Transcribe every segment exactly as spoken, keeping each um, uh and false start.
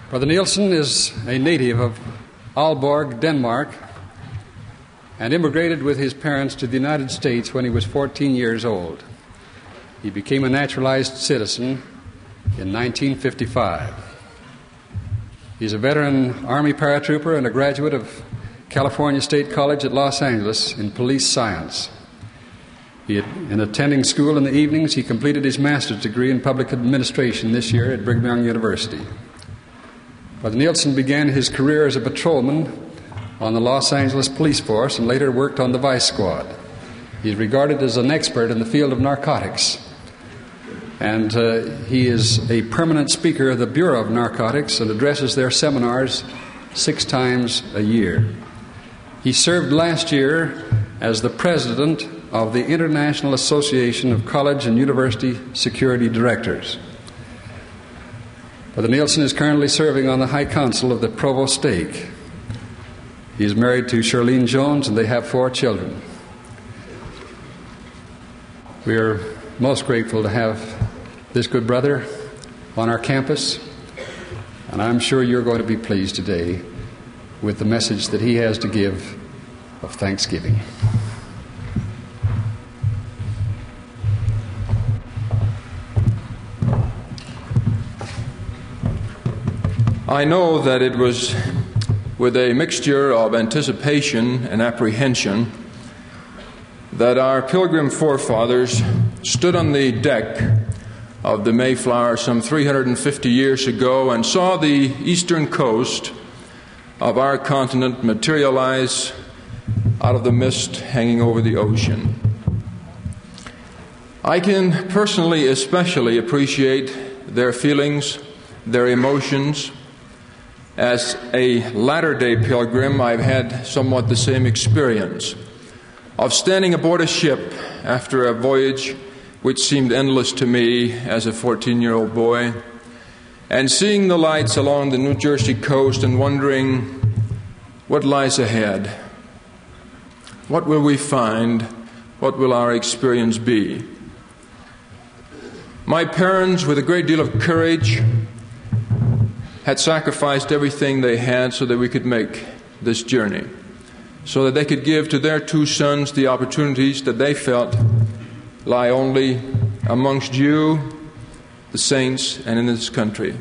Brother Nielsen is a native of Aalborg, Denmark, and immigrated with his parents to the United States when he was fourteen years old. He became a naturalized citizen in nineteen fifty-five. He's a veteran Army paratrooper and a graduate of California State College at Los Angeles in police science. He had, in attending school in the evenings, he completed his master's degree in public administration this year at Brigham Young University. Brother Nielsen began his career as a patrolman on the Los Angeles police force and later worked on the vice squad. He's regarded as an expert in the field of narcotics. And uh, he is a permanent speaker of the Bureau of Narcotics and addresses their seminars six times a year. He served last year as the president of the International Association of College and University Security Directors. Brother Nielsen is currently serving on the High Council of the Provo Stake. He is married to Charlene Jones, and they have four children. We are most grateful to have this good brother on our campus, and I'm sure you're going to be pleased today with the message that he has to give of thanksgiving. I know that it was with a mixture of anticipation and apprehension that our Pilgrim forefathers stood on the deck of the Mayflower some three hundred fifty years ago and saw the eastern coast of our continent materialize out of the mist hanging over the ocean. I can personally especially appreciate their feelings, their emotions. As a latter-day pilgrim, I've had somewhat the same experience of standing aboard a ship after a voyage which seemed endless to me as a fourteen-year-old boy, and seeing the lights along the New Jersey coast and wondering what lies ahead. What will we find? What will our experience be? My parents, with a great deal of courage, had sacrificed everything they had so that we could make this journey, so that they could give to their two sons the opportunities that they felt lie only amongst you, the saints, and in this country.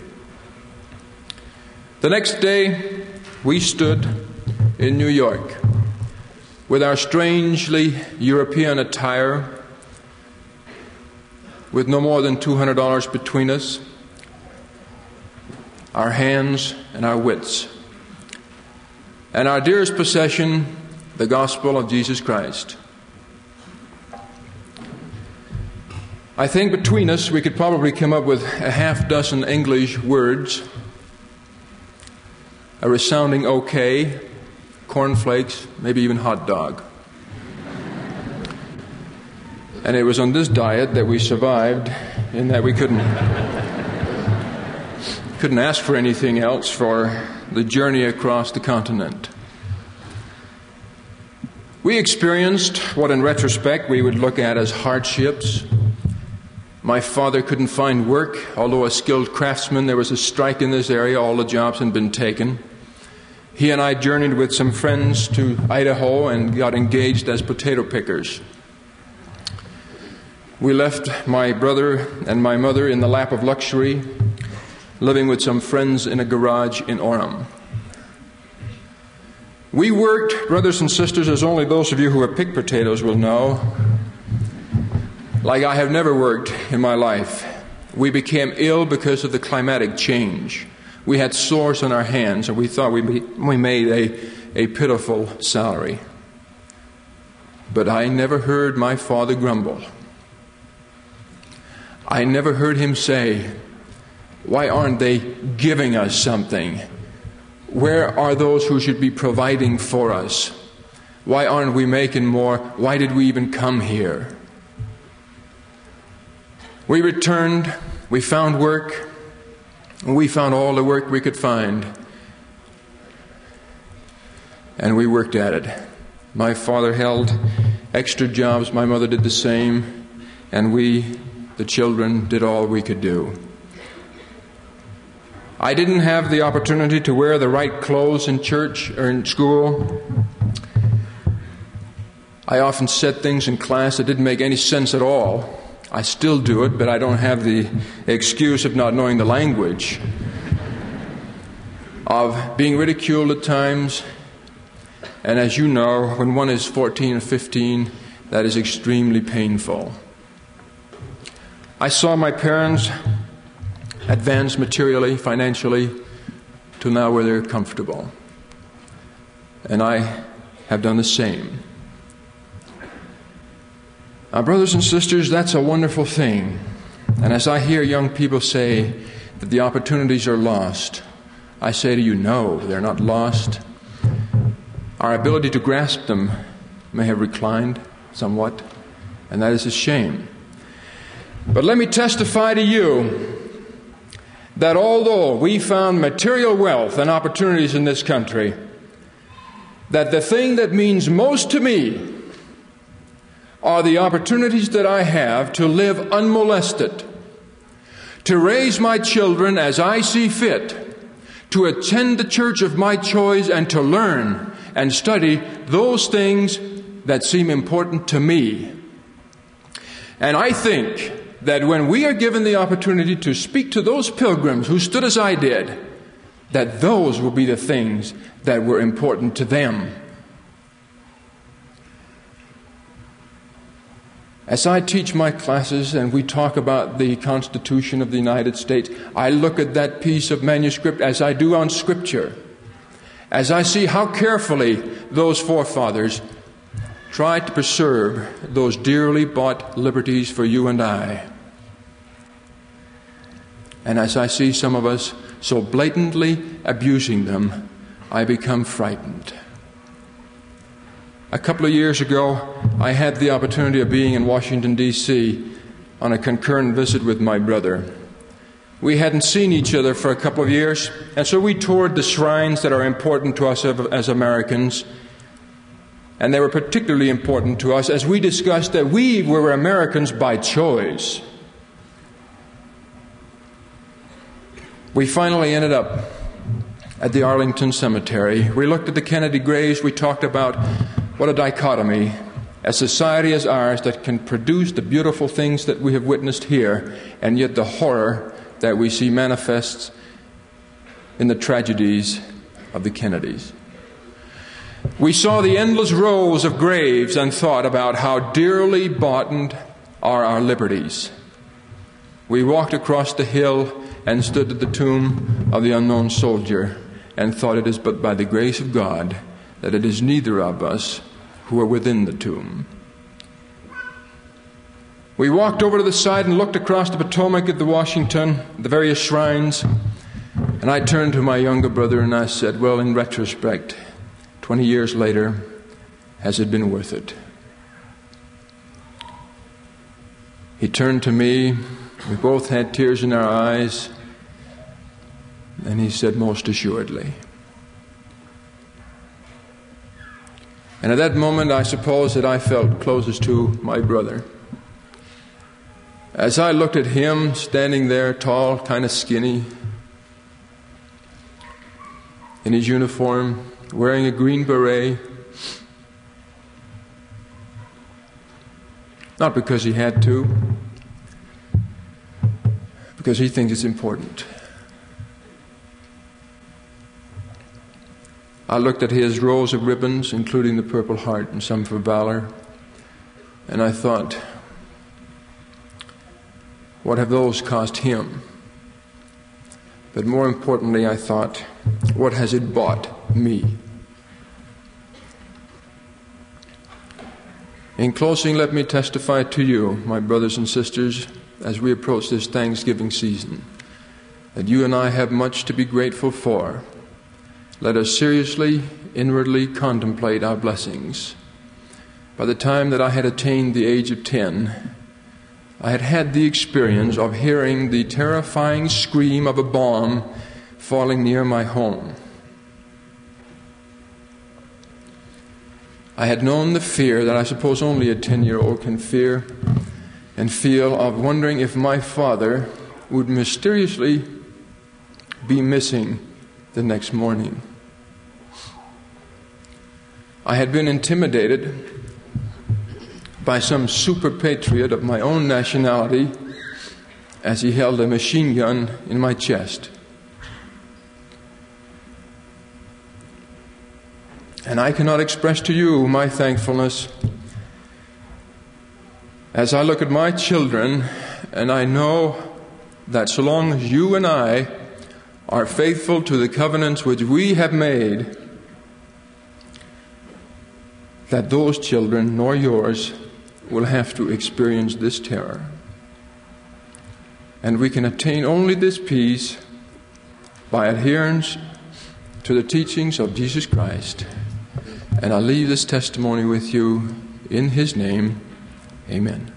The next day, we stood in New York with our strangely European attire, with no more than two hundred dollars between us, our hands and our wits, and our dearest possession, the gospel of Jesus Christ. I think between us we could probably come up with a half dozen English words, a resounding okay, cornflakes, maybe even hot dog. And it was on this diet that we survived, in that we couldn't couldn't ask for anything else for the journey across the continent. We experienced what in retrospect we would look at as hardships. My father couldn't find work. Although a skilled craftsman, there was a strike in this area. All the jobs had been taken. He and I journeyed with some friends to Idaho and got engaged as potato pickers. We left my brother and my mother in the lap of luxury, living with some friends in a garage in Orem. We worked, brothers and sisters, as only those of you who have picked potatoes will know, like I have never worked in my life. We became ill because of the climatic change. We had sores on our hands, and we thought we we made a, a pitiful salary. But I never heard my father grumble. I never heard him say, "Why aren't they giving us something? Where are those who should be providing for us? Why aren't we making more? Why did we even come here?" We returned, we found work, and we found all the work we could find. And we worked at it. My father held extra jobs, my mother did the same, and we, the children, did all we could do. I didn't have the opportunity to wear the right clothes in church or in school. I often said things in class that didn't make any sense at all. I still do it, but I don't have the excuse of not knowing the language, of being ridiculed at times. And as you know, when one is fourteen or fifteen, that is extremely painful. I saw my parents advance materially, financially, to now where they're comfortable. And I have done the same. Now, brothers and sisters, that's a wonderful thing. And as I hear young people say that the opportunities are lost, I say to you, no, they're not lost. Our ability to grasp them may have reclined somewhat, and that is a shame. But let me testify to you that although we found material wealth and opportunities in this country, that the thing that means most to me are the opportunities that I have to live unmolested, to raise my children as I see fit, to attend the church of my choice, and to learn and study those things that seem important to me. And I think that when we are given the opportunity to speak to those pilgrims who stood as I did, that those will be the things that were important to them. As I teach my classes and we talk about the Constitution of the United States, I look at that piece of manuscript as I do on Scripture, as I see how carefully those forefathers tried to preserve those dearly bought liberties for you and I. And as I see some of us so blatantly abusing them, I become frightened. A couple of years ago, I had the opportunity of being in Washington, D C on a concurrent visit with my brother. We hadn't seen each other for a couple of years, and so we toured the shrines that are important to us as Americans. And they were particularly important to us as we discussed that we were Americans by choice. We finally ended up at the Arlington Cemetery. We looked at the Kennedy graves. We talked about what a dichotomy a society as ours that can produce the beautiful things that we have witnessed here, and yet the horror that we see manifests in the tragedies of the Kennedys. We saw the endless rows of graves and thought about how dearly bought are our liberties. We walked across the hill and stood at the tomb of the unknown soldier and thought it is but by the grace of God that it is neither of us who are within the tomb. We walked over to the side and looked across the Potomac at the Washington, the various shrines, and I turned to my younger brother and I said, well, in retrospect, twenty years later, has it been worth it? He turned to me, we both had tears in our eyes, and he said, most assuredly. And at that moment, I suppose that I felt closest to my brother. As I looked at him, standing there, tall, kind of skinny, in his uniform, wearing a green beret, not because he had to, because he thinks it's important. I looked at his rows of ribbons, including the Purple Heart and some for valor, and I thought, what have those cost him? But more importantly, I thought, what has it bought me? In closing, let me testify to you, my brothers and sisters, as we approach this Thanksgiving season, that you and I have much to be grateful for. Let us seriously, inwardly contemplate our blessings. By the time that I had attained the age of ten, I had had the experience of hearing the terrifying scream of a bomb falling near my home. I had known the fear that I suppose only a ten-year-old can fear and feel of wondering if my father would mysteriously be missing the next morning. I had been intimidated by some super patriot of my own nationality as he held a machine gun in my chest. And I cannot express to you my thankfulness as I look at my children, and I know that so long as you and I are faithful to the covenants which we have made, that those children, nor yours, will have to experience this terror. And we can attain only this peace by adherence to the teachings of Jesus Christ. And I leave this testimony with you in His name. Amen.